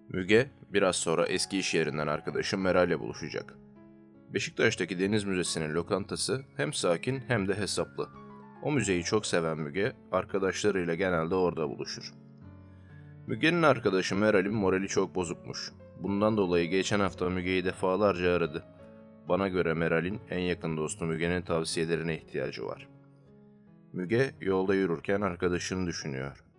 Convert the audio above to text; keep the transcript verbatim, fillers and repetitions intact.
Müge biraz sonra eski iş yerinden arkadaşı Meral'le buluşacak. Beşiktaş'taki Deniz Müzesi'nin lokantası hem sakin hem de hesaplı. O müzeyi çok seven Müge, arkadaşlarıyla genelde orada buluşur. Müge'nin arkadaşı Meral'in morali çok bozukmuş. Bundan dolayı geçen hafta Müge'yi defalarca aradı. Bana göre Meral'in en yakın dostu Müge'nin tavsiyelerine ihtiyacı var. Müge yolda yürürken arkadaşını düşünüyor.